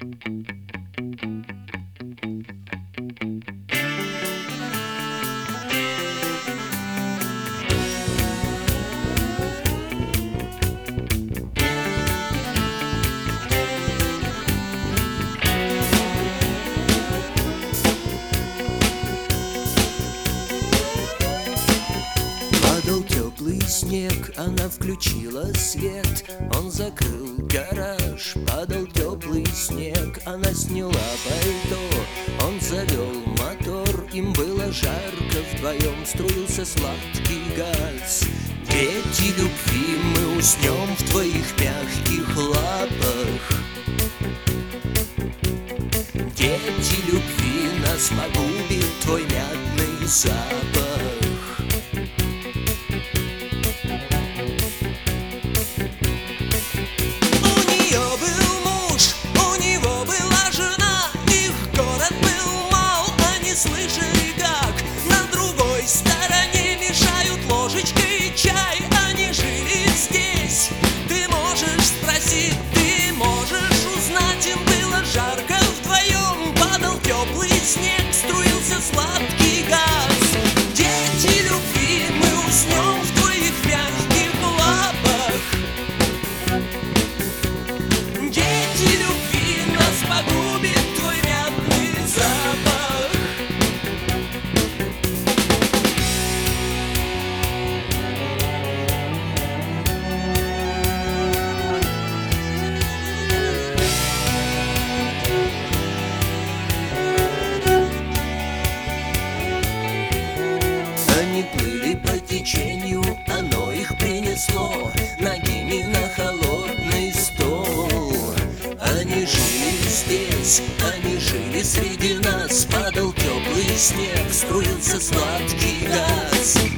Падал теплый снег, она включила свет, он закрыл гараж. Падал теплый снег, она сняла пальто, он завел мотор. Им было жарко, вдвоем струился сладкий газ. Дети любви, мы уснем в твоих мягких лапах. Дети любви, нас погубит твой мятный запах. Слышали, как на другой стороне мешают ложечкой чай. Они жили здесь, ты можешь спросить, ты можешь узнать. Им было жарко вдвоем, падал теплый снег, струился сладкий газ. Дети любви, мы уснем в твоих мягких лапах. Дети любви, нас погубит твой мятный запах. Они плыли по течению, оно их принесло ногими на холодный стол. Они жили здесь, они жили среди нас. Падал теплый снег, струился сладкий газ.